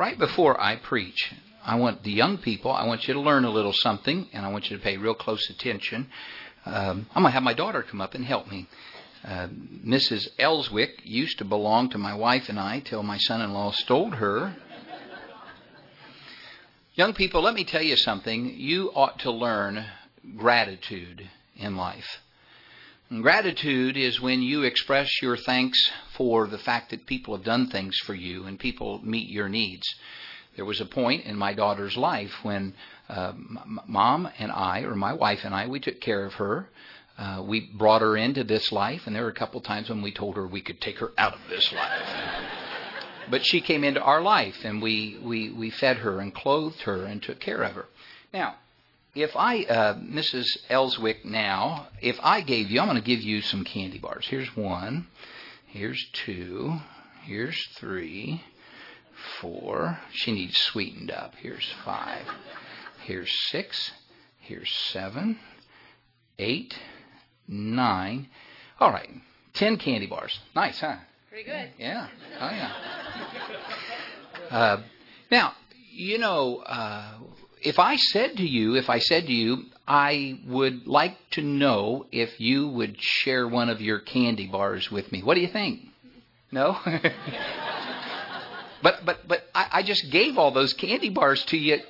Right before I preach, I want the young people, I want you to learn a little something, and I want you to pay real close attention. I'm going to have my daughter come up and help me. Mrs. Elswick used to belong to my wife and I till my son-in-law stole her. Young people, let me tell you something. You ought to learn gratitude in life. And gratitude is when you express your thanks for the fact that people have done things for you and people meet your needs. There was a point in my daughter's life when Mom and I, or my wife and I, we took care of her. We brought her into this life, and there were a couple times when we told her we could take her out of this life. But she came into our life, and we fed her and clothed her and took care of her. Now, if I, Mrs. Elswick now, if I gave you, I'm going to give you some candy bars. Here's 1, here's 2, here's 3, 4. She needs sweetened up. Here's 5, here's 6, here's 7, 8, 9. All right, 10 candy bars. Nice, huh? Pretty good. Yeah. Oh, yeah. Now, you know, if I said to you, I would like to know if you would share one of your candy bars with me. What do you think? No? But I just gave all those candy bars to you.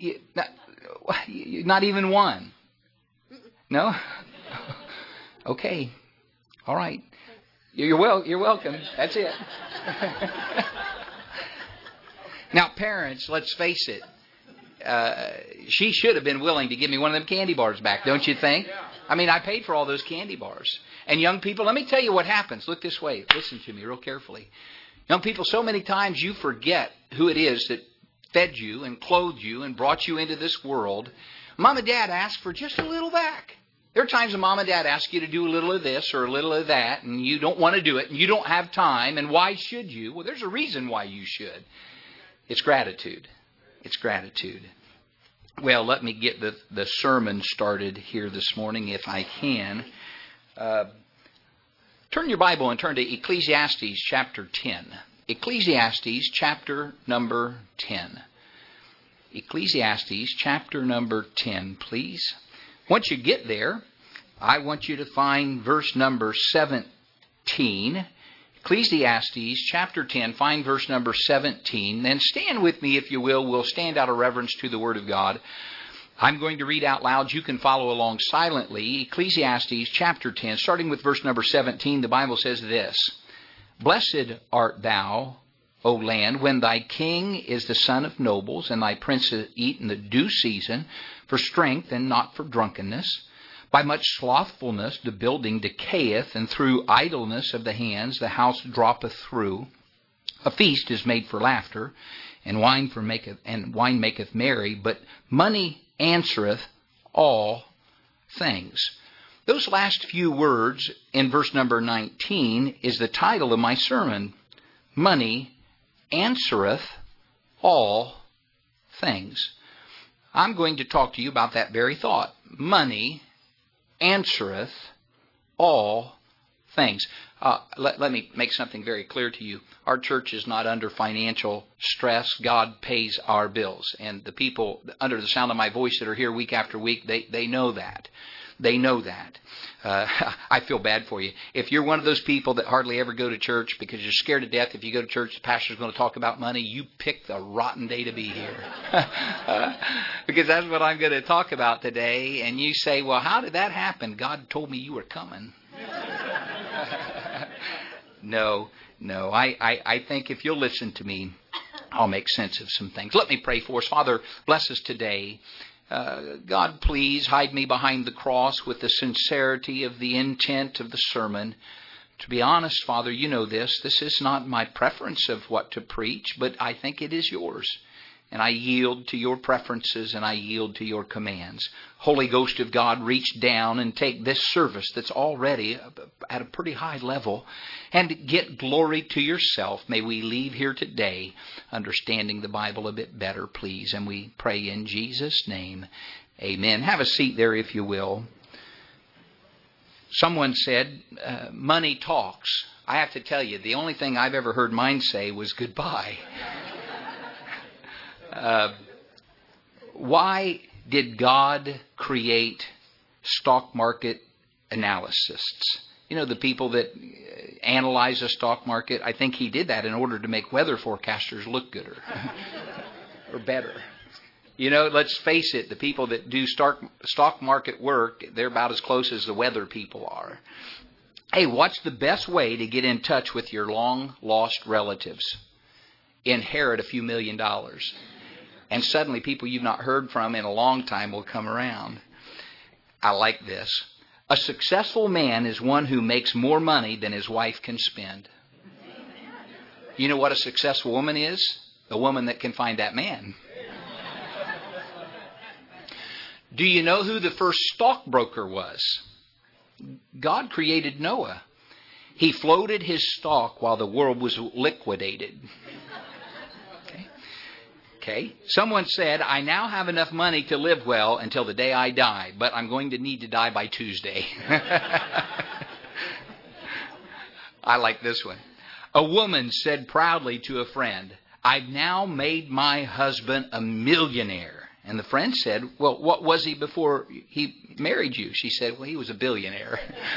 Not even one. No? Okay. All right. You're welcome. That's it. Now, parents, let's face it. She should have been willing to give me one of them candy bars back, don't you think? I mean, I paid for all those candy bars. And young people, let me tell you what happens. Look this way. Listen to me real carefully. Young people, so many times you forget who it is that fed you and clothed you and brought you into this world. Mom and Dad ask for just a little back. There are times when Mom and Dad ask you to do a little of this or a little of that, and you don't want to do it, and you don't have time, and why should you? Well, there's a reason why you should. It's gratitude. It's gratitude. Well, let me get the sermon started here this morning if I can. Turn your Bible and turn to Ecclesiastes chapter 10. Ecclesiastes chapter number 10. Ecclesiastes chapter number 10, please. Once you get there, I want you to find verse number 17. Ecclesiastes chapter 10, find verse number 17. Then stand with me, if you will. We'll stand out of reverence to the Word of God. I'm going to read out loud. You can follow along silently. Ecclesiastes chapter 10, starting with verse number 17, the Bible says this. Blessed art thou, O land, when thy king is the son of nobles, and thy princes eat in the due season, for strength and not for drunkenness. By much slothfulness the building decayeth, and through idleness of the hands the house droppeth through. A feast is made for laughter, and wine maketh merry, but money answereth all things. Those last few words in verse number 19 is the title of my sermon. Money answereth all things. I'm going to talk to you about that very thought. Money answereth all things. Let me make something very clear to you. Our church is not under financial stress. God pays our bills. And the people under the sound of my voice that are here week after week, they know that. They know that. I feel bad for you. If you're one of those people that hardly ever go to church because you're scared to death if you go to church, the pastor's going to talk about money, you picked the rotten day to be here. Because that's what I'm going to talk about today. And you say, well, how did that happen? God told me you were coming. No. I think if you'll listen to me, I'll make sense of some things. Let me pray for us. Father, bless us today. God, please hide me behind the cross with the sincerity of the intent of the sermon. To be honest, Father, you know this. This is not my preference of what to preach, but I think it is yours. And I yield to your preferences and I yield to your commands. Holy Ghost of God, reach down and take this service that's already at a pretty high level and get glory to yourself. May we leave here today understanding the Bible a bit better, please. And we pray in Jesus' name. Amen. Have a seat there if you will. Someone said, money talks. I have to tell you, the only thing I've ever heard mine say was goodbye. Why did God create stock market analysts? You know, the people that analyze a stock market, I think he did that in order to make weather forecasters look gooder or better. You know, let's face it, the people that do stock market work, they're about as close as the weather people are. Hey, what's the best way to get in touch with your long-lost relatives? Inherit a few $1 million. And suddenly people you've not heard from in a long time will come around. I like this. A successful man is one who makes more money than his wife can spend. You know what a successful woman is? A woman that can find that man. Do you know who the first stockbroker was? God created Noah. He floated his stock while the world was liquidated. Okay. Someone said, I now have enough money to live well until the day I die, but I'm going to need to die by Tuesday. I like this one. A woman said proudly to a friend, I've now made my husband a millionaire. And the friend said, well, what was he before he married you? She said, well, he was a billionaire.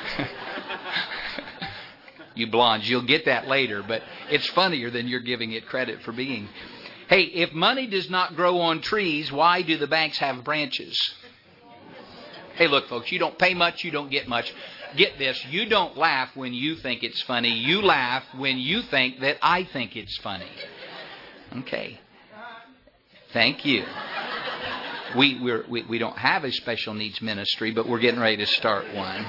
You blondes, you'll get that later, but it's funnier than you're giving it credit for being. Hey, if money does not grow on trees, why do the banks have branches? Hey, look, folks, you don't pay much, you don't get much. Get this, you don't laugh when you think it's funny. You laugh when you think that I think it's funny. Okay. Thank you. We don't have a special needs ministry, but we're getting ready to start one.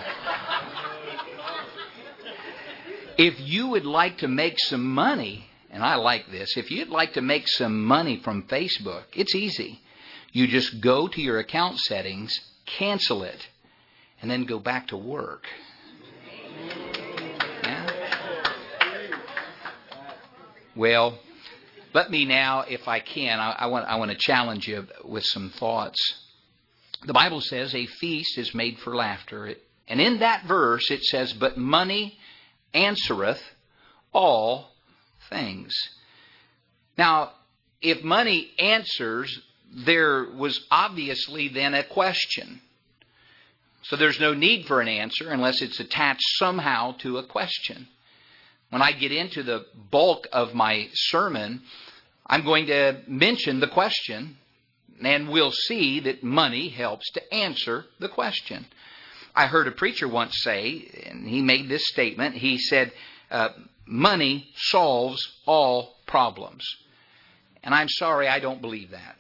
If you would like to make some money, and I like this, if you'd like to make some money from Facebook, it's easy. You just go to your account settings, cancel it, and then go back to work. Yeah? Well, let me now, if I can, I want to challenge you with some thoughts. The Bible says a feast is made for laughter. And in that verse it says, but money answereth all things. Now, if money answers, there was obviously then a question. So there's no need for an answer unless it's attached somehow to a question. When I get into the bulk of my sermon, I'm going to mention the question, and we'll see that money helps to answer the question. I heard a preacher once say, and he made this statement, he said, money solves all problems. And I'm sorry, I don't believe that.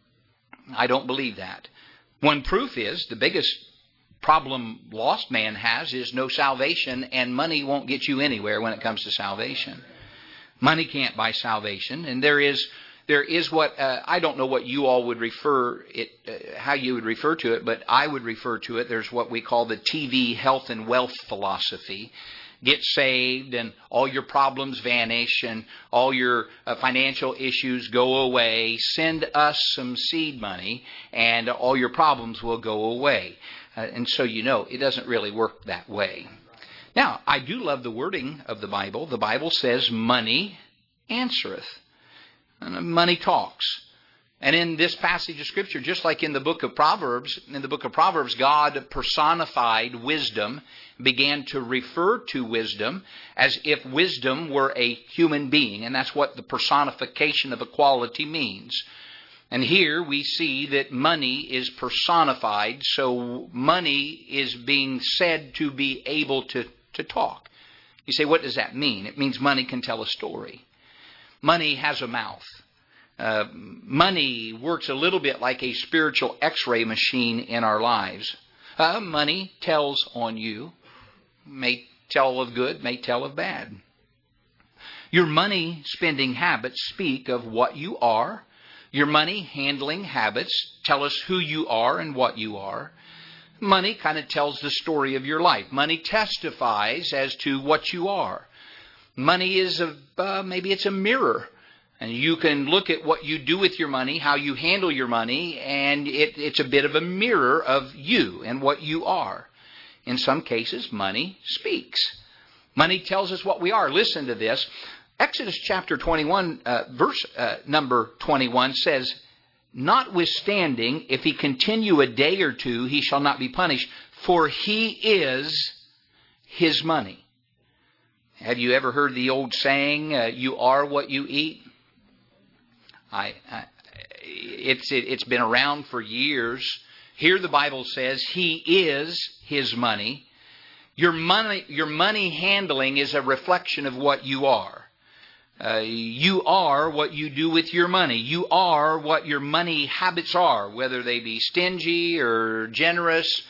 I don't believe that. One proof is, the biggest problem lost man has is no salvation, and money won't get you anywhere when it comes to salvation. Money can't buy salvation, and there is what I don't know what you all would refer it, how you would refer to it, but I would refer to it. There's what we call the TV health and wealth philosophy. Get saved, and all your problems vanish, and all your financial issues go away. Send us some seed money, and all your problems will go away. And so you know it doesn't really work that way. Now, I do love the wording of the Bible. The Bible says, money answereth. And money talks. And in this passage of Scripture, just like in the book of Proverbs, God personified wisdom, began to refer to wisdom as if wisdom were a human being. And that's what the personification of a quality means. And here we see that money is personified, so money is being said to be able to talk. You say, what does that mean? It means money can tell a story. Money has a mouth. Money works a little bit like a spiritual x-ray machine in our lives. Money tells on you. May tell of good, may tell of bad. Your money spending habits speak of what you are. Your money handling habits tell us who you are and what you are. Money kind of tells the story of your life. Money testifies as to what you are. Money is maybe it's a mirror. And you can look at what you do with your money, how you handle your money, and it's a bit of a mirror of you and what you are. In some cases, money speaks. Money tells us what we are. Listen to this. Exodus chapter 21, verse number 21 says, notwithstanding, if he continue a day or two, he shall not be punished, for he is his money. Have you ever heard the old saying, you are what you eat? It's been around for years. Here the Bible says he is his money. Your money handling is a reflection of what you are. You are what you do with your money. You are what your money habits are, whether they be stingy or generous.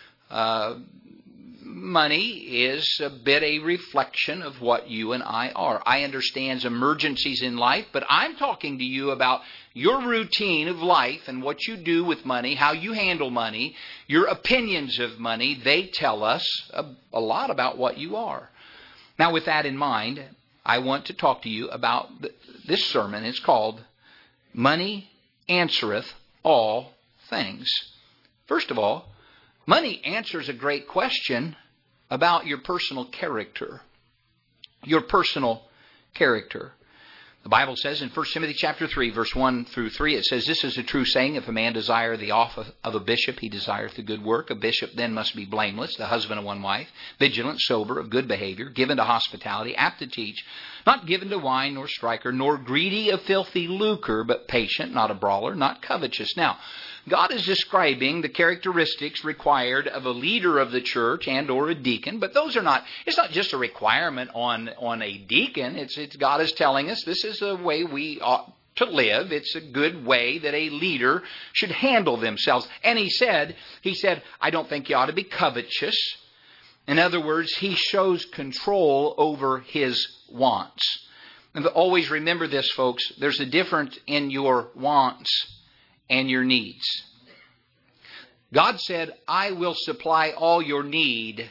Money is a bit a reflection of what you and I are. I understand emergencies in life, but I'm talking to you about your routine of life and what you do with money, how you handle money, your opinions of money. They tell us a lot about what you are. Now, with that in mind, I want to talk to you about this sermon. It's called Money Answereth All Things. First of all, money answers a great question about your personal character. Your personal character. The Bible says in 1 Timothy chapter 3, verse 1 through 3, it says, this is a true saying, if a man desire the office of a bishop, he desireth the good work. A bishop then must be blameless, the husband of one wife, vigilant, sober, of good behavior, given to hospitality, apt to teach, not given to wine, nor striker, nor greedy of filthy lucre, but patient, not a brawler, not covetous. Now, God is describing the characteristics required of a leader of the church and or a deacon, but those are not, it's not just a requirement on a deacon. It's God is telling us this is the way we ought to live. It's a good way that a leader should handle themselves. And he said, I don't think you ought to be covetous. In other words, he shows control over his wants. And always remember this, folks, there's a difference in your wants and your needs. God said, I will supply all your need.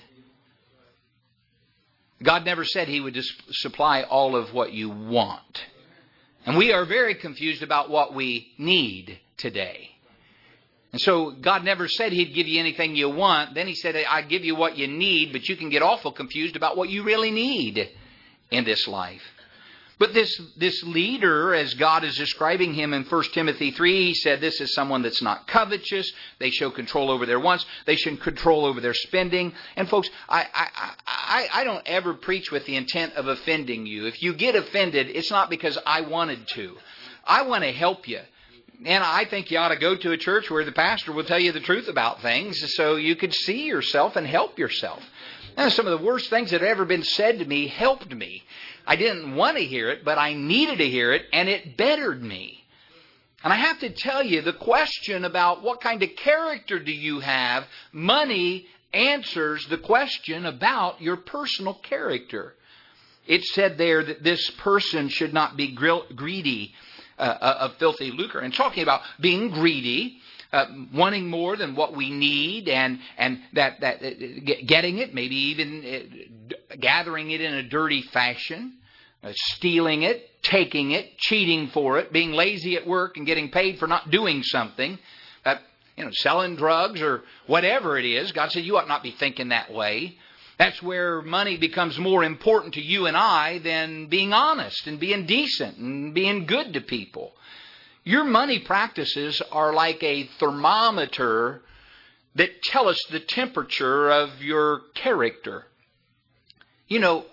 God never said he would supply all of what you want. And we are very confused about what we need today. And so God never said he'd give you anything you want. Then he said, I give you what you need, but you can get awful confused about what you really need in this life. But this leader, as God is describing him in 1 Timothy 3, he said this is someone that's not covetous. They show control over their wants. They show control over their spending. And folks, I don't ever preach with the intent of offending you. If you get offended, it's not because I wanted to. I want to help you. And I think you ought to go to a church where the pastor will tell you the truth about things so you could see yourself and help yourself. Now, some of the worst things that have ever been said to me helped me. I didn't want to hear it, but I needed to hear it, and it bettered me. And I have to tell you, the question about what kind of character do you have, money answers the question about your personal character. It said there that this person should not be greedy of filthy lucre. And talking about being greedy, wanting more than what we need, and that getting it, maybe even gathering it in a dirty fashion, stealing it, taking it, cheating for it, being lazy at work and getting paid for not doing something, selling drugs or whatever it is. God said you ought not be thinking that way. That's where money becomes more important to you and I than being honest and being decent and being good to people. Your money practices are like a thermometer that tell us the temperature of your character. You know,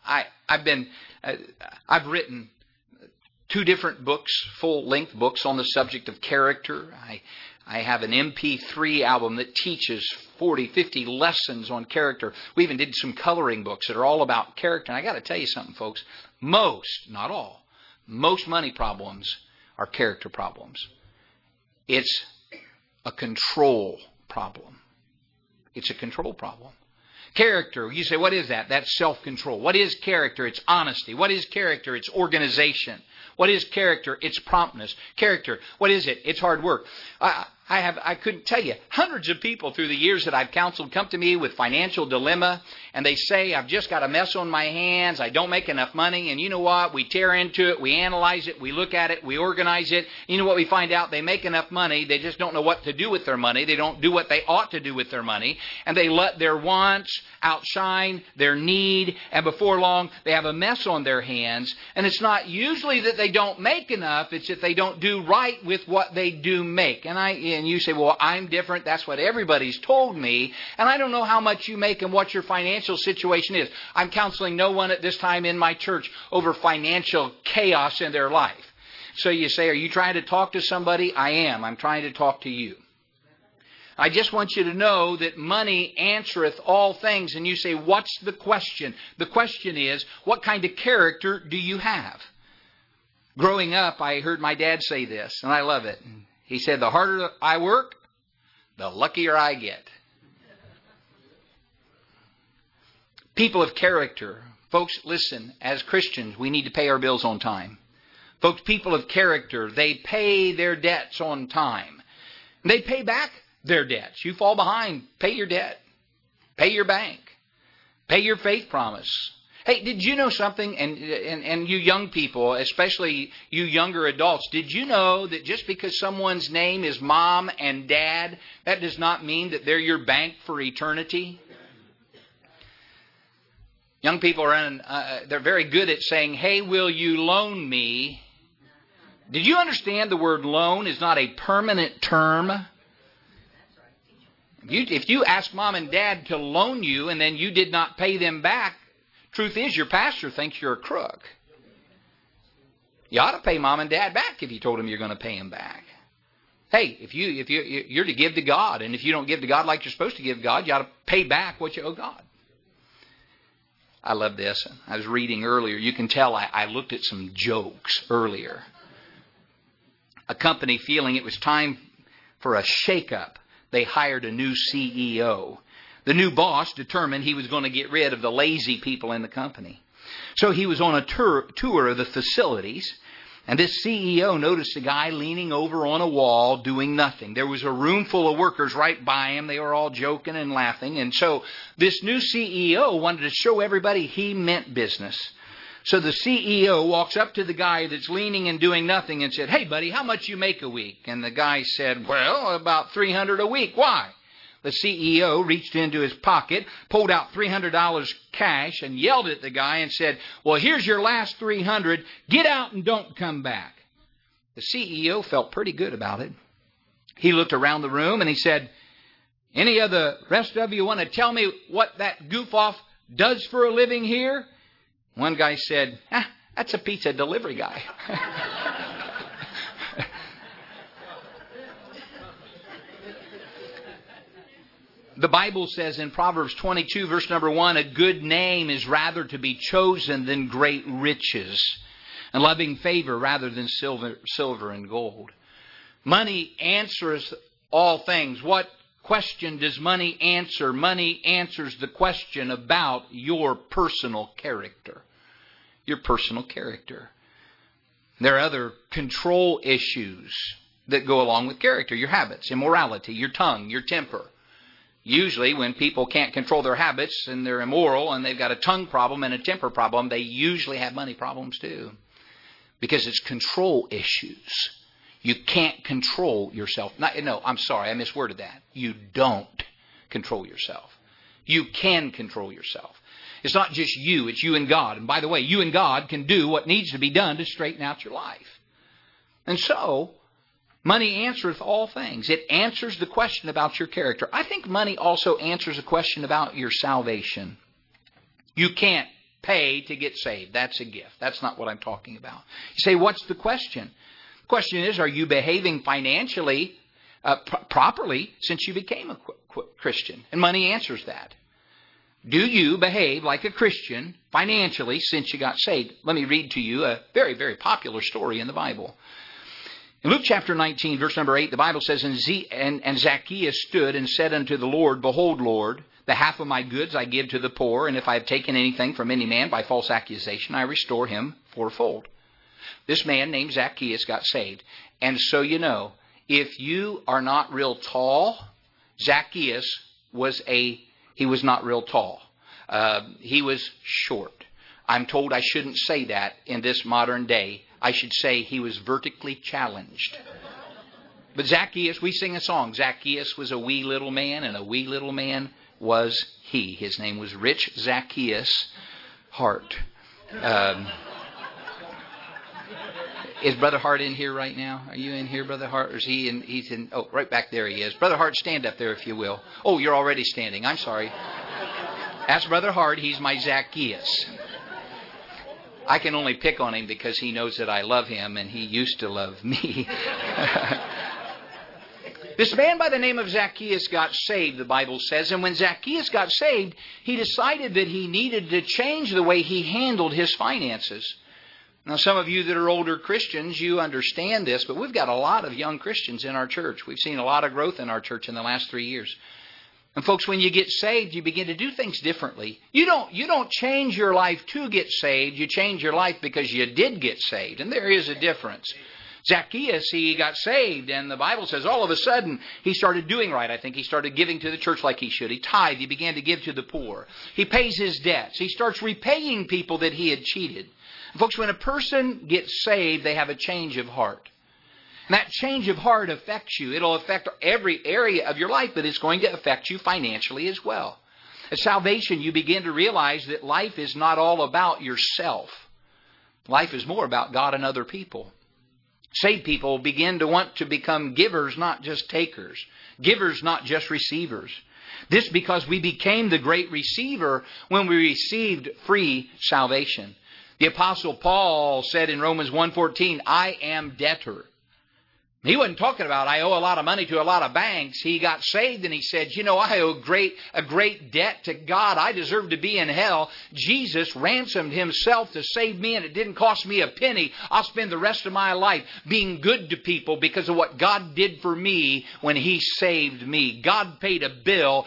I've written 2 different books, full-length books on the subject of character. I have an MP3 album that teaches 40, 50 lessons on character. We even did some coloring books that are all about character. And I got to tell you something, folks. Most, not all, most money problems are character problems. It's a control problem. It's a control problem. Character, you say, what is that? That's self-control. What is character? It's honesty. What is character? It's organization. What is character? It's promptness. Character, what is it? It's hard work. I I couldn't tell you, hundreds of people through the years that I've counseled come to me with financial dilemma, and they say, I've just got a mess on my hands, I don't make enough money, and you know what? We tear into it, we analyze it, we look at it, we organize it. You know what we find out? They make enough money, they just don't know what to do with their money. They don't do what they ought to do with their money, and they let their wants outshine their need, and before long, they have a mess on their hands. And it's not usually that they don't make enough, it's that they don't do right with what they do make. And you say, well, I'm different. That's what everybody's told me. And I don't know how much you make and what your financial situation is. I'm counseling no one at this time in my church over financial chaos in their life. So you say, are you trying to talk to somebody? I am. I'm trying to talk to you. I just want you to know that money answereth all things. And you say, what's the question? The question is, what kind of character do you have? Growing up, I heard my dad say this, and I love it. He said, the harder I work, the luckier I get. People of character. Folks, listen, as Christians, we need to pay our bills on time. Folks, people of character, they pay their debts on time. They pay back their debts. You fall behind, pay your debt. Pay your bank. Pay your faith promise. Hey, did you know something? And you young people, especially you younger adults, did you know that just because someone's name is mom and dad, that does not mean that they're your bank for eternity? Young people they're very good at saying, hey, will you loan me? Did you understand the word loan is not a permanent term? If you ask mom and dad to loan you and then you did not pay them back, truth is, your pastor thinks you're a crook. You ought to pay mom and dad back if you told them you're going to pay them back. Hey, if you're to give to God, and if you don't give to God like you're supposed to give to God, you ought to pay back what you owe God. I love this. I was reading earlier. You can tell I looked at some jokes earlier. A company feeling it was time for a shake-up, they hired a new CEO. The new boss determined he was going to get rid of the lazy people in the company. So he was on a tour of the facilities, and this CEO noticed a guy leaning over on a wall doing nothing. There was a room full of workers right by him. They were all joking and laughing. And so this new CEO wanted to show everybody he meant business. So the CEO walks up to the guy that's leaning and doing nothing and said, hey, buddy, how much you make a week? And the guy said, well, about $300 a week. Why? The CEO reached into his pocket, pulled out $300 cash, and yelled at the guy and said, well, here's your last $300. Get out and don't come back. The CEO felt pretty good about it. He looked around the room and he said, any of the rest of you want to tell me what that goof-off does for a living here? One guy said, that's a pizza delivery guy. The Bible says in Proverbs 22, verse number 1, a good name is rather to be chosen than great riches, and loving favor rather than silver and gold. Money answers all things. What question does money answer? Money answers the question about your personal character. Your personal character. There are other control issues that go along with character. Your habits, immorality, your tongue, your temper. Usually when people can't control their habits and they're immoral and they've got a tongue problem and a temper problem, they usually have money problems too. Because it's control issues. You can't control yourself. I'm sorry, I misworded that. You don't control yourself. You can control yourself. It's not just you, it's you and God. And by the way, you and God can do what needs to be done to straighten out your life. And so, money answereth all things. It answers the question about your character. I think money also answers a question about your salvation. You can't pay to get saved. That's a gift. That's not what I'm talking about. You say, what's the question? The question is, are you behaving financially properly since you became a Christian? And money answers that. Do you behave like a Christian financially since you got saved? Let me read to you a very, very popular story in the Bible. In Luke chapter 19, verse number 8, the Bible says, And Zacchaeus stood and said unto the Lord, Behold, Lord, the half of my goods I give to the poor, and if I have taken anything from any man by false accusation, I restore him fourfold. This man named Zacchaeus got saved. And so you know, if you are not real tall, Zacchaeus he was not real tall. He was short. I'm told I shouldn't say that in this modern day. I should say he was vertically challenged. But Zacchaeus, we sing a song. Zacchaeus was a wee little man, and a wee little man was he. His name was Rich Zacchaeus Hart. Is Brother Hart in here right now? Are you in here, Brother Hart? Or is he in? He's in. Oh, right back there he is. Brother Hart, stand up there if you will. Oh, you're already standing. I'm sorry. That's Brother Hart. He's my Zacchaeus. I can only pick on him because he knows that I love him, and he used to love me. This man by the name of Zacchaeus got saved, the Bible says. And when Zacchaeus got saved, he decided that he needed to change the way he handled his finances. Now, some of you that are older Christians, you understand this, but we've got a lot of young Christians in our church. We've seen a lot of growth in our church in the last 3 years. And folks, when you get saved, you begin to do things differently. You don't change your life to get saved. You change your life because you did get saved. And there is a difference. Zacchaeus, he got saved, and the Bible says all of a sudden he started doing right. I think he started giving to the church like he should. He tithed. He began to give to the poor. He pays his debts. He starts repaying people that he had cheated. And folks, when a person gets saved, they have a change of heart. And that change of heart affects you. It'll affect every area of your life, but it's going to affect you financially as well. At salvation, you begin to realize that life is not all about yourself. Life is more about God and other people. Saved people begin to want to become givers, not just takers. Givers, not just receivers. This because we became the great receiver when we received free salvation. The Apostle Paul said in Romans 1:14, I am debtor. He wasn't talking about, I owe a lot of money to a lot of banks. He got saved and he said, I owe a great debt to God. I deserve to be in hell. Jesus ransomed himself to save me, and it didn't cost me a penny. I'll spend the rest of my life being good to people because of what God did for me when he saved me. God paid a bill.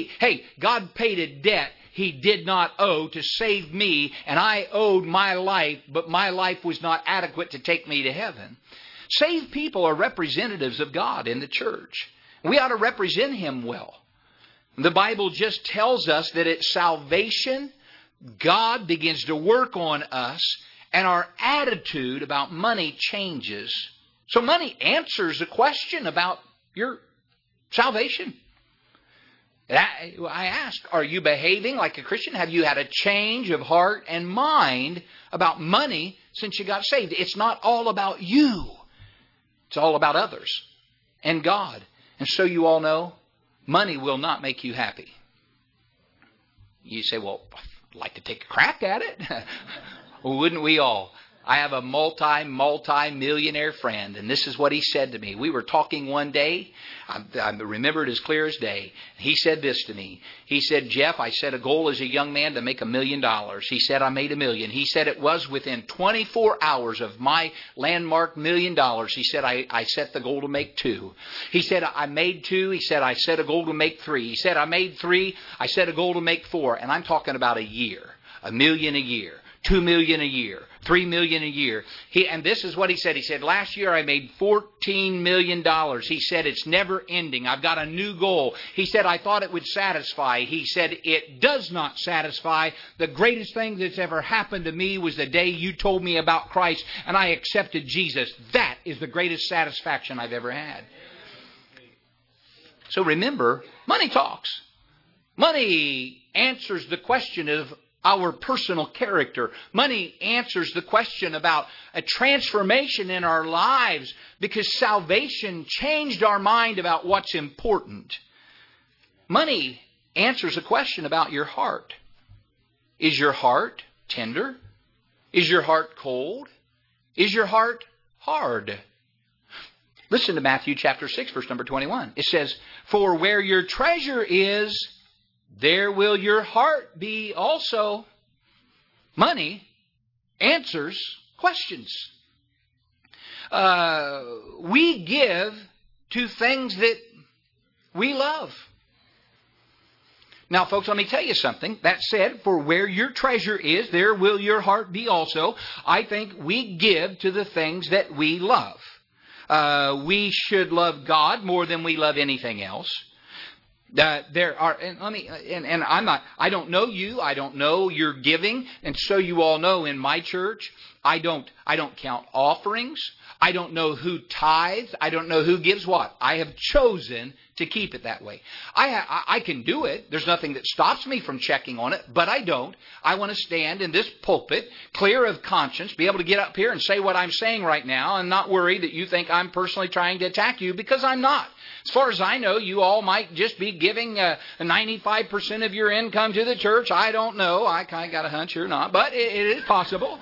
God paid a debt he did not owe to save me, and I owed my life, but my life was not adequate to take me to heaven. Saved people are representatives of God in the church. We ought to represent him well. The Bible just tells us that at salvation, God begins to work on us, and our attitude about money changes. So money answers a question about your salvation. I ask, are you behaving like a Christian? Have you had a change of heart and mind about money since you got saved? It's not all about you. It's all about others and God. And so you all know, money will not make you happy. You say, well, I'd like to take a crack at it. Well, wouldn't we all? I have a multi-millionaire friend, and this is what he said to me. We were talking one day. I remember it as clear as day. He said this to me. He said, Jeff, I set a goal as a young man to make $1 million. He said, I made $1 million. He said it was within 24 hours of my landmark $1 million. He said, I set the goal to make 2. He said, I made 2. He said, I set a goal to make 3. He said, I made 3. I set a goal to make 4. And I'm talking about a year. $1 million a year. $2 million a year, $3 million a year. And this is what he said. He said, last year I made $14 million. He said, it's never ending. I've got a new goal. He said, I thought it would satisfy. He said, it does not satisfy. The greatest thing that's ever happened to me was the day you told me about Christ and I accepted Jesus. That is the greatest satisfaction I've ever had. So remember, money talks. Money answers the question of our personal character. Money answers the question about a transformation in our lives because salvation changed our mind about what's important. Money answers a question about your heart. Is your heart tender? Is your heart cold? Is your heart hard? Listen to Matthew chapter 6, verse number 21. It says, for where your treasure is, there will your heart be also. Money answers questions. We give to things that we love. Now, folks, let me tell you something. That said, for where your treasure is, there will your heart be also. I think we give to the things that we love. we should love God more than we love anything else. There are, and I don't know you, I don't know your giving, and so you all know in my church, I don't count offerings. I don't know who tithes. I don't know who gives what. I have chosen to keep it that way. I can do it. There's nothing that stops me from checking on it, but I don't. I want to stand in this pulpit, clear of conscience, be able to get up here and say what I'm saying right now and not worry that you think I'm personally trying to attack you, because I'm not. As far as I know, you all might just be giving 95% of your income to the church. I don't know. I kind of got a hunch you're not, but it is possible.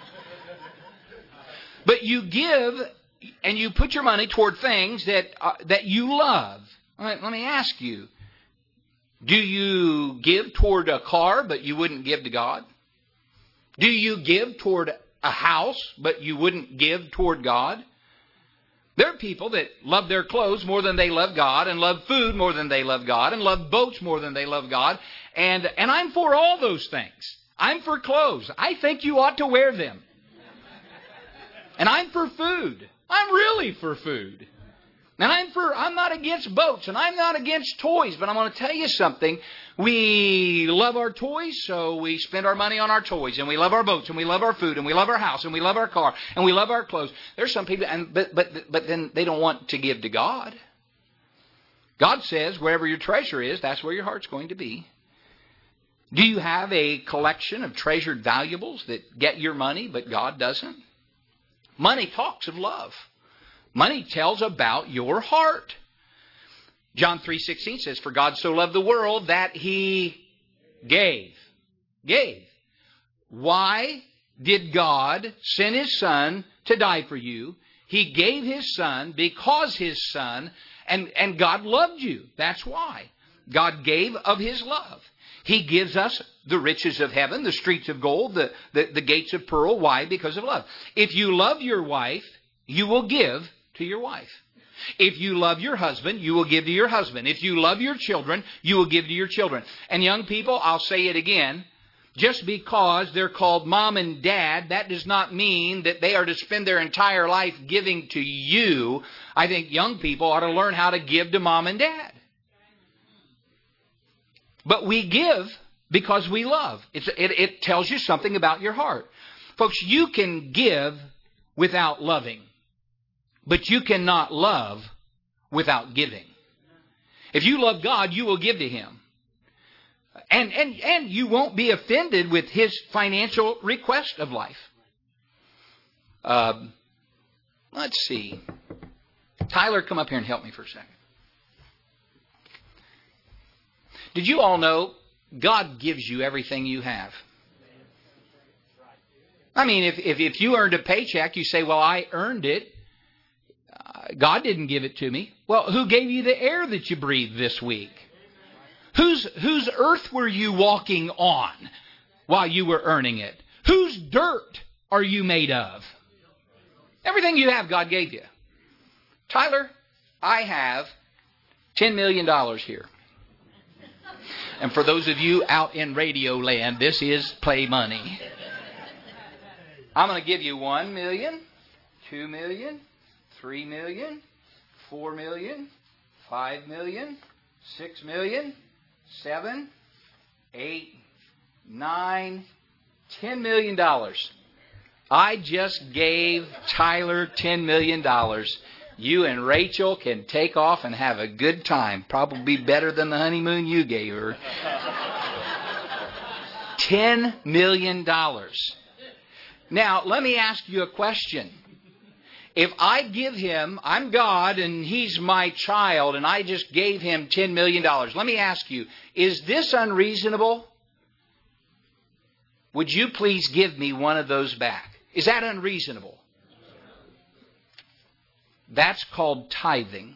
But you give and you put your money toward things that you love. Let me ask you, do you give toward a car but you wouldn't give to God? Do you give toward a house but you wouldn't give toward God? There are people that love their clothes more than they love God, and love food more than they love God, and love boats more than they love God. And I'm for all those things. I'm for clothes. I think you ought to wear them. And I'm for food. I'm really for food. And I'm not against boats, and I'm not against toys, but I'm going to tell you something. We love our toys, so we spend our money on our toys, and we love our boats, and we love our food, and we love our house, and we love our car, and we love our clothes. There's some people, but then they don't want to give to God. God says, wherever your treasure is, that's where your heart's going to be. Do you have a collection of treasured valuables that get your money, but God doesn't? Money talks of love. Money tells about your heart. John 3:16 says, for God so loved the world that He gave. Gave. Why did God send His Son to die for you? He gave His Son because His Son, and God loved you. That's why. God gave of His love. He gives us the riches of heaven, the streets of gold, the gates of pearl. Why? Because of love. If you love your wife, you will give to your wife. If you love your husband, you will give to your husband. If you love your children, you will give to your children. And young people, I'll say it again, just because they're called mom and dad, that does not mean that they are to spend their entire life giving to you. I think young people ought to learn how to give to mom and dad. But we give because we love. It tells you something about your heart. Folks, you can give without loving, but you cannot love without giving. If you love God, you will give to Him. And you won't be offended with His financial request of life. Let's see. Tyler, come up here and help me for a second. Did you all know God gives you everything you have? I mean, if you earned a paycheck, you say, well, I earned it. God didn't give it to me. Well, who gave you the air that you breathed this week? Whose earth were you walking on while you were earning it? Whose dirt are you made of? Everything you have, God gave you. Tyler, I have $10 million here. And for those of you out in radio land, this is play money. I'm going to give you 1 million, 2 million, 3 million, 4 million, 5 million, 6 million, 7, 8, 9, $10 million. I just gave Tyler $10 million. You and Rachel can take off and have a good time. Probably better than the honeymoon you gave her. $10 million. Now, let me ask you a question. If I give him, I'm God and he's my child, and I just gave him $10 million. Let me ask you, is this unreasonable? Would you please give me one of those back? Is that unreasonable? That's called tithing.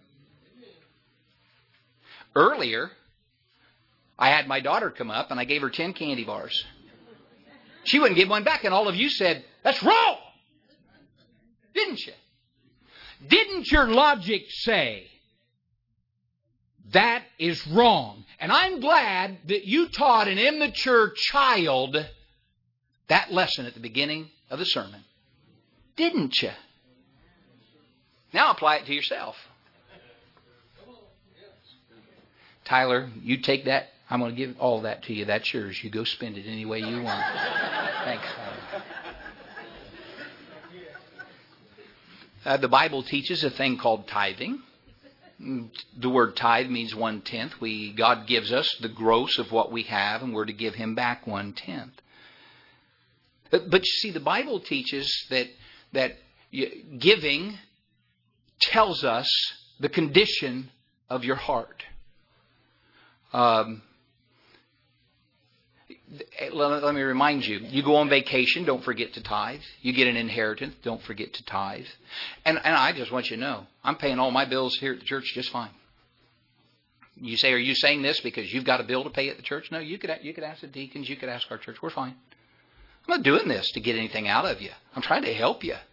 Earlier, I had my daughter come up and I gave her 10 candy bars. She wouldn't give one back, and all of you said, that's wrong! Didn't you? Didn't your logic say, that is wrong? And I'm glad that you taught an immature child that lesson at the beginning of the sermon. Didn't you? Now apply it to yourself. Tyler, you take that. I'm going to give all that to you. That's yours. You go spend it any way you want. Thanks, Tyler. The Bible teaches a thing called tithing. The word tithe means 1/10. God gives us the gross of what we have, and we're to give Him back 1/10. But you see, the Bible teaches that giving tells us the condition of your heart. Let me remind you, you go on vacation, don't forget to tithe. You get an inheritance, don't forget to tithe. And I just want you to know, I'm paying all my bills here at the church just fine. You say, are you saying this because you've got a bill to pay at the church? No, you could ask the deacons, you could ask our church. We're fine. I'm not doing this to get anything out of you. I'm trying to help you.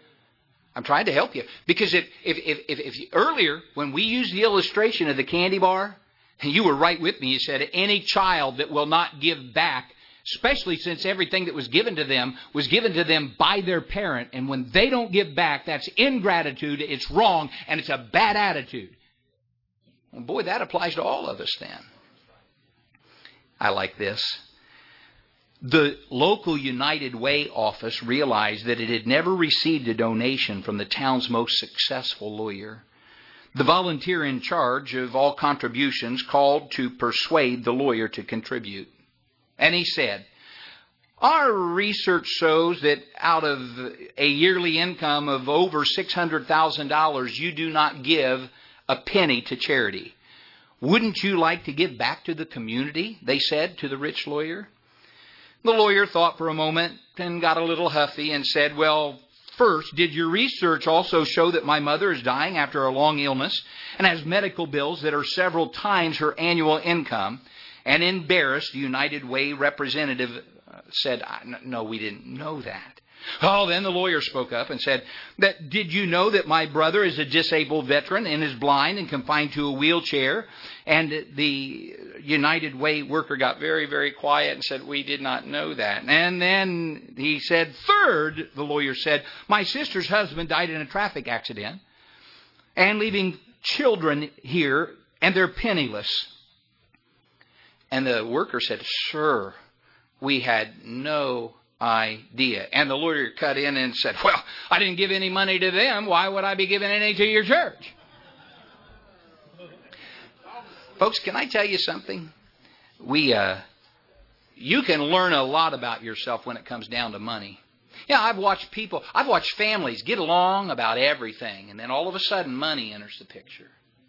Because if earlier, when we used the illustration of the candy bar, and you were right with me, you said, any child that will not give back, especially since everything that was given to them by their parent, and when they don't give back, that's ingratitude, it's wrong, and it's a bad attitude. Well, boy, that applies to all of us then. I like this. The local United Way office realized that it had never received a donation from the town's most successful lawyer. The volunteer in charge of all contributions called to persuade the lawyer to contribute. And he said, our research shows that out of a yearly income of over $600,000, you do not give a penny to charity. Wouldn't you like to give back to the community? They said to the rich lawyer. The lawyer thought for a moment and got a little huffy and said, well, first, did your research also show that my mother is dying after a long illness and has medical bills that are several times her annual income? And embarrassed, the United Way representative said, no, we didn't know that. Oh, then the lawyer spoke up and said, did you know that my brother is a disabled veteran and is blind and confined to a wheelchair? And the United Way worker got very, very quiet and said, we did not know that. And then he said, third, the lawyer said, my sister's husband died in a traffic accident and leaving children here, and they're penniless. And the worker said, sir, we had no idea. And the lawyer cut in and said, well, I didn't give any money to them. Why would I be giving any to your church? Folks, can I tell you something? You can learn a lot about yourself when it comes down to money. Yeah, I've watched families get along about everything, and then all of a sudden money enters the picture.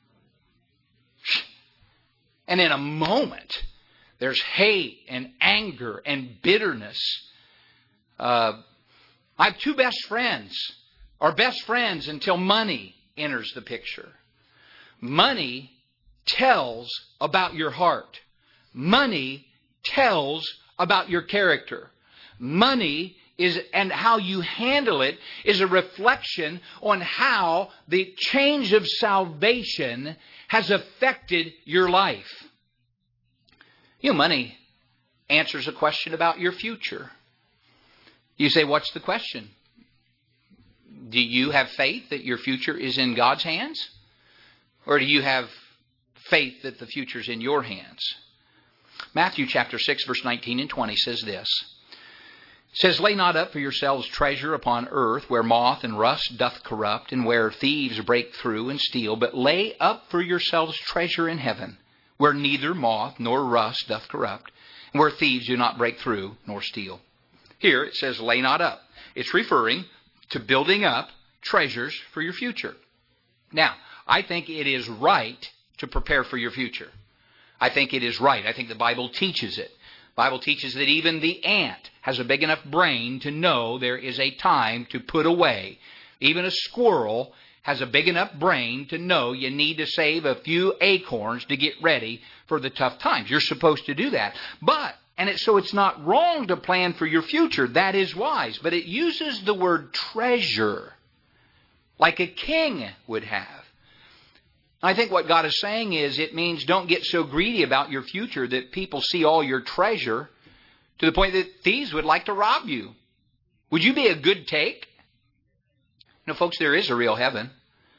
And in a moment, there's hate and anger and bitterness. I have two best friends, or best friends until money enters the picture. Money tells about your heart. Money tells about your character. Money is, and how you handle it is a reflection on how the change of salvation has affected your life. You know, money answers a question about your future. You say, what's the question? Do you have faith that your future is in God's hands? Or do you have faith that the future is in your hands? Matthew chapter 6, verse 19 and 20 says this. It says, lay not up for yourselves treasure upon earth, where moth and rust doth corrupt, and where thieves break through and steal. But lay up for yourselves treasure in heaven, where neither moth nor rust doth corrupt, and where thieves do not break through nor steal. Here it says, lay not up. It's referring to building up treasures for your future. Now, I think it is right to prepare for your future. I think it is right. I think the Bible teaches it. The Bible teaches that even the ant has a big enough brain to know there is a time to put away. Even a squirrel has a big enough brain to know you need to save a few acorns to get ready for the tough times. You're supposed to do that. So it's not wrong to plan for your future. That is wise. But it uses the word treasure like a king would have. I think what God is saying is it means don't get so greedy about your future that people see all your treasure to the point that thieves would like to rob you. Would you be a good take? No, folks, there is a real heaven.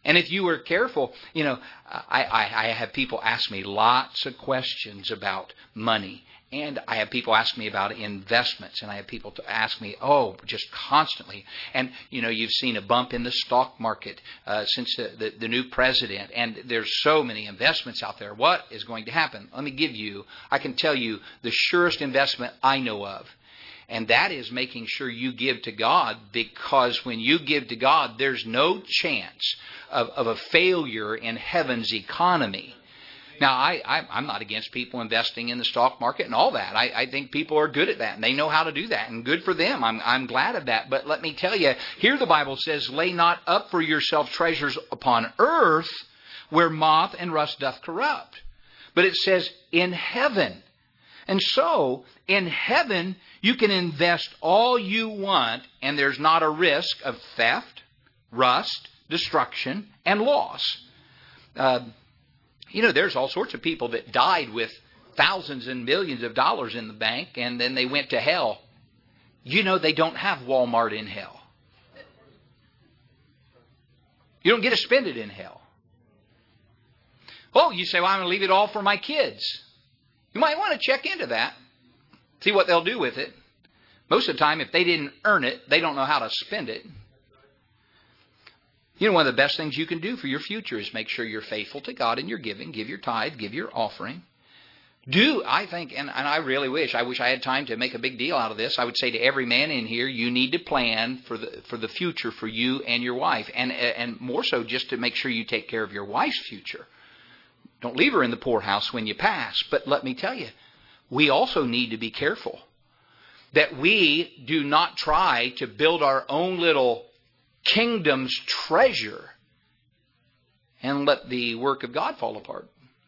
And if you were careful, I have people ask me lots of questions about money. And I have people ask me about investments, and I have people to ask me, just constantly. And, you've seen a bump in the stock market since the new president, and there's so many investments out there. What is going to happen? I can tell you the surest investment I know of, and that is making sure you give to God, because when you give to God, there's no chance of a failure in heaven's economy. Now, I'm not against people investing in the stock market and all that. I think people are good at that, and they know how to do that, and good for them. I'm glad of that. But let me tell you, here the Bible says, lay not up for yourself treasures upon earth, where moth and rust doth corrupt. But it says, in heaven. And so, in heaven, you can invest all you want, and there's not a risk of theft, rust, destruction, and loss. There's all sorts of people that died with thousands and millions of dollars in the bank, and then they went to hell. They don't have Walmart in hell. You don't get to spend it in hell. Oh, you say, well, I'm going to leave it all for my kids. You might want to check into that. See what they'll do with it. Most of the time, if they didn't earn it, they don't know how to spend it. One of the best things you can do for your future is make sure you're faithful to God in your giving. Give your tithe, give your offering. I think, and I really wish I had time to make a big deal out of this. I would say to every man in here, you need to plan for the future for you and your wife. And more so just to make sure you take care of your wife's future. Don't leave her in the poorhouse when you pass. But let me tell you, we also need to be careful that we do not try to build our own little kingdom's treasure and let the work of God fall apart.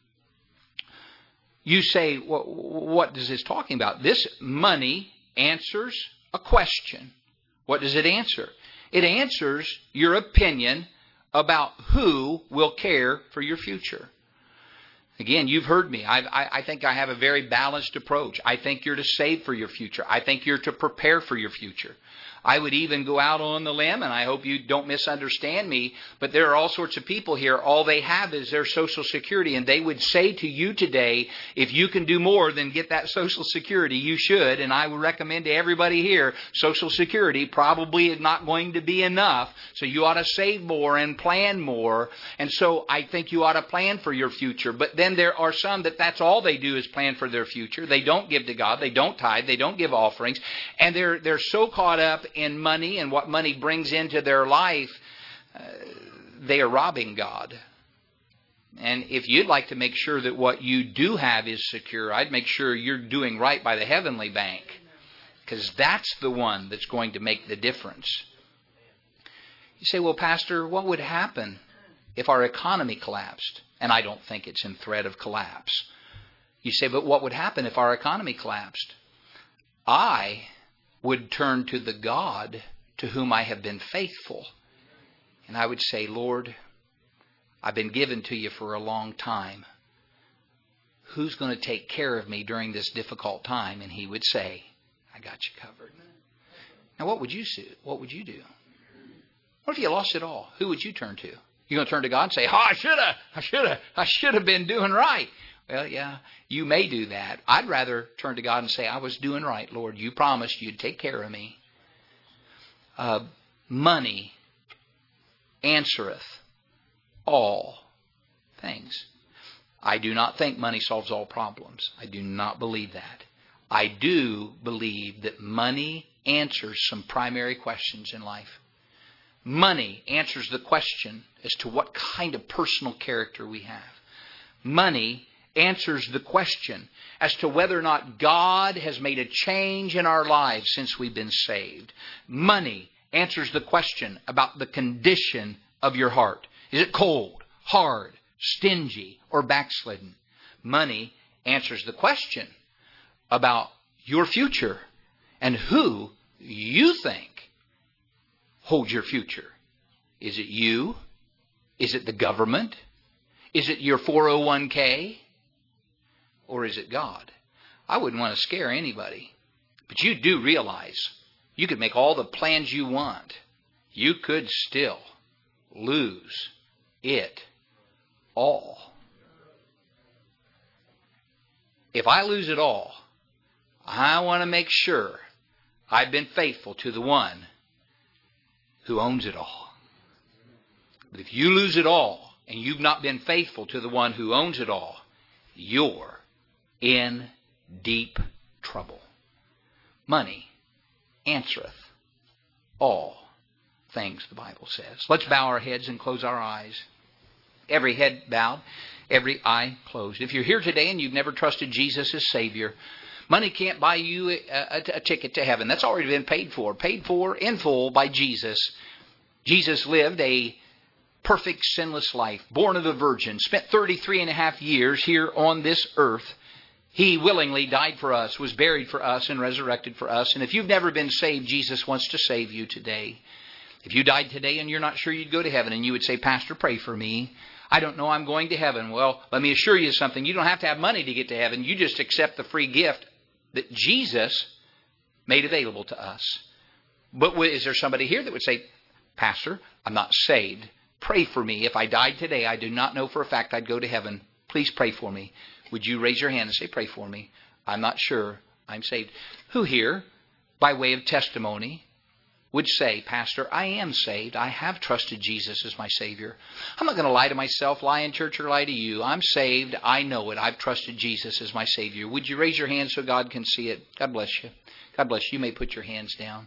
You say, what is this talking about? This money answers a question. What does it answer? It answers your opinion about who will care for your future. Again, you've heard me. I think I have a very balanced approach. I think you're to save for your future. I think you're to prepare for your future. I would even go out on the limb, and I hope you don't misunderstand me, but there are all sorts of people here. All they have is their Social Security, and they would say to you today, if you can do more than get that Social Security, you should. And I would recommend to everybody here, Social Security probably is not going to be enough, so you ought to save more and plan more. And so I think you ought to plan for your future. But then there are some that's all they do is plan for their future. They don't give to God. They don't tithe. They don't give offerings. And they're so caught up in money and what money brings into their life, they are robbing God. And if you'd like to make sure that what you do have is secure, I'd make sure you're doing right by the heavenly bank, because that's the one that's going to make the difference. You say, well, Pastor, what would happen if our economy collapsed? And I don't think it's in threat of collapse. You say, but what would happen if our economy collapsed? I would turn to the God to whom I have been faithful. And I would say, Lord, I've been given to you for a long time. Who's going to take care of me during this difficult time? And he would say, I got you covered. Now, what would you do? What would you do? What if you lost it all? Who would you turn to? You going to turn to God and say, I should have been doing right. Well, yeah, you may do that. I'd rather turn to God and say, I was doing right, Lord. You promised you'd take care of me. Money answereth all things. I do not think money solves all problems. I do not believe that. I do believe that money answers some primary questions in life. Money answers the question as to what kind of personal character we have. Money answers the question as to whether or not God has made a change in our lives since we've been saved. Money answers the question about the condition of your heart. Is it cold, hard, stingy, or backslidden? Money answers the question about your future and who you think holds your future. Is it you? Is it the government? Is it your 401k? Or is it God? I wouldn't want to scare anybody. But you do realize you could make all the plans you want. You could still lose it all. If I lose it all, I want to make sure I've been faithful to the one who owns it all. But if you lose it all and you've not been faithful to the one who owns it all, you're in deep trouble. Money answereth all things, the Bible says. Let's bow our heads and close our eyes. Every head bowed, every eye closed. If you're here today and you've never trusted Jesus as Savior, money can't buy you a ticket to heaven. That's already been paid for in full by Jesus. Jesus lived a perfect, sinless life, born of a virgin, spent 33 and a half years here on this earth. He willingly died for us, was buried for us, and resurrected for us. And if you've never been saved, Jesus wants to save you today. If you died today and you're not sure you'd go to heaven, and you would say, Pastor, pray for me. I don't know I'm going to heaven. Well, let me assure you something. You don't have to have money to get to heaven. You just accept the free gift that Jesus made available to us. But is there somebody here that would say, Pastor, I'm not saved. Pray for me. If I died today, I do not know for a fact I'd go to heaven. Please pray for me. Would you raise your hand and say, pray for me? I'm not sure I'm saved. Who here, by way of testimony, would say, Pastor, I am saved. I have trusted Jesus as my Savior. I'm not going to lie to myself, lie in church, or lie to you. I'm saved. I know it. I've trusted Jesus as my Savior. Would you raise your hand so God can see it? God bless you. God bless you. You may put your hands down.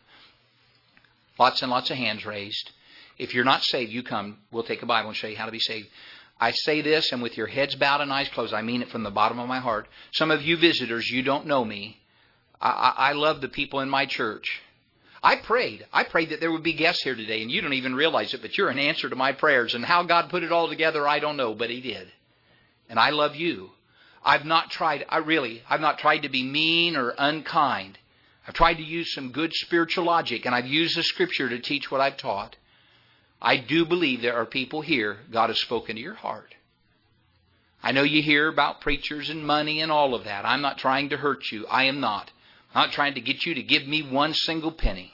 Lots and lots of hands raised. If you're not saved, you come. We'll take a Bible and show you how to be saved. I say this, and with your heads bowed and eyes closed, I mean it from the bottom of my heart. Some of you visitors, you don't know me. I love the people in my church. I prayed that there would be guests here today, and you don't even realize it, but you're an answer to my prayers. And how God put it all together, I don't know, but He did. And I love you. I've not tried to be mean or unkind. I've tried to use some good spiritual logic, and I've used the Scripture to teach what I've taught. I do believe there are people here, God has spoken to your heart. I know you hear about preachers and money and all of that. I'm not trying to hurt you. I am not. I'm not trying to get you to give me one single penny.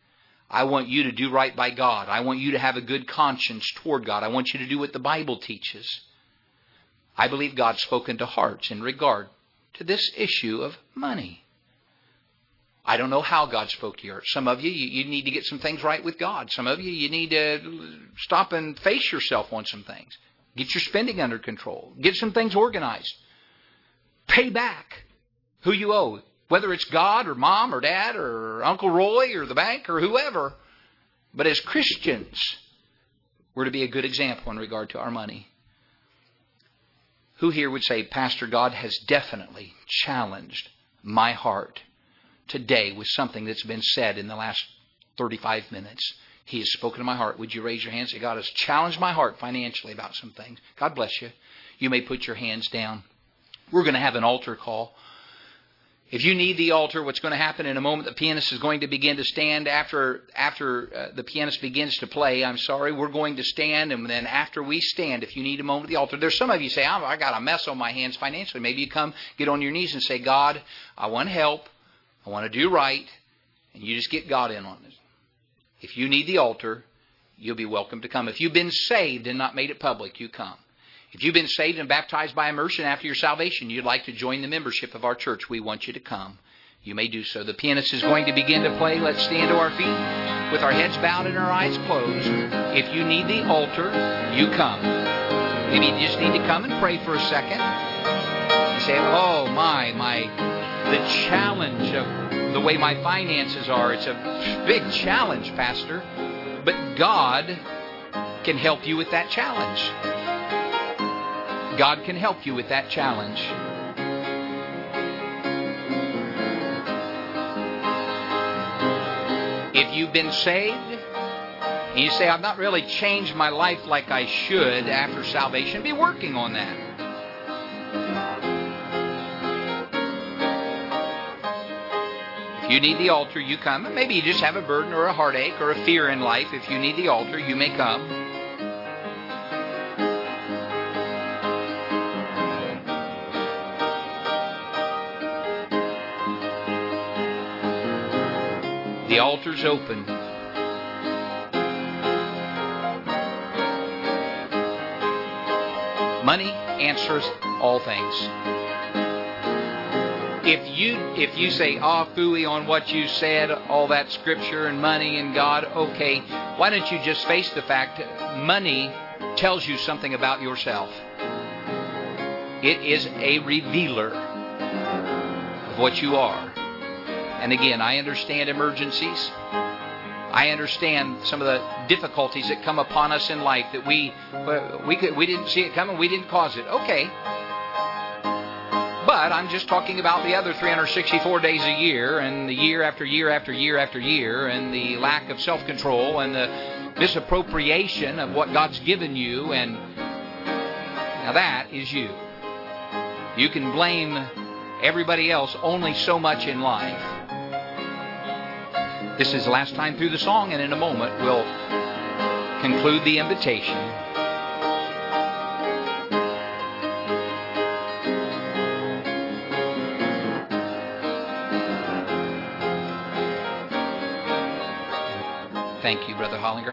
I want you to do right by God. I want you to have a good conscience toward God. I want you to do what the Bible teaches. I believe God's spoken to hearts in regard to this issue of money. I don't know how God spoke to your heart. Some of you, you need to get some things right with God. Some of you, you need to stop and face yourself on some things. Get your spending under control. Get some things organized. Pay back who you owe. Whether it's God or Mom or Dad or Uncle Roy or the bank or whoever. But as Christians, we're to be a good example in regard to our money. Who here would say, Pastor, God has definitely challenged my heart today with something that's been said in the last 35 minutes. He has spoken to my heart. Would you raise your hand and say, God has challenged my heart financially about some things. God bless you. You may put your hands down. We're going to have an altar call. If you need the altar, what's going to happen in a moment, the pianist is going to begin to stand after the pianist begins to play. We're going to stand, and then after we stand, if you need a moment at the altar, there's some of you say, I got a mess on my hands financially. Maybe you come, get on your knees and say, God, I want help. I want to do right. And you just get God in on it. If you need the altar, you'll be welcome to come. If you've been saved and not made it public, you come. If you've been saved and baptized by immersion after your salvation, you'd like to join the membership of our church, we want you to come. You may do so. The pianist is going to begin to play. Let's stand to our feet with our heads bowed and our eyes closed. If you need the altar, you come. Maybe you just need to come and pray for a second. You say, oh the challenge of the way my finances are, it's a big challenge, Pastor. But God can help you with that challenge. God can help you with that challenge. If you've been saved, and you say, I've not really changed my life like I should after salvation, be working on that. If you need the altar, you come. And maybe you just have a burden or a heartache or a fear in life. If you need the altar, you may come. The altar's open. Money answers all things. If you say phooey on what you said, all that scripture and money and God, okay, why don't you just face the fact that money tells you something about yourself? It is a revealer of what you are. And again, I understand emergencies. I understand some of the difficulties that come upon us in life that we didn't see it coming, we didn't cause it. Okay. But I'm just talking about the other 364 days a year, and the year after year after year after year, and the lack of self-control and the misappropriation of what God's given you. And now that is you. You can blame everybody else only so much in life. This is the last time through the song, and in a moment we'll conclude the invitation. Thank you, Brother Hollinger.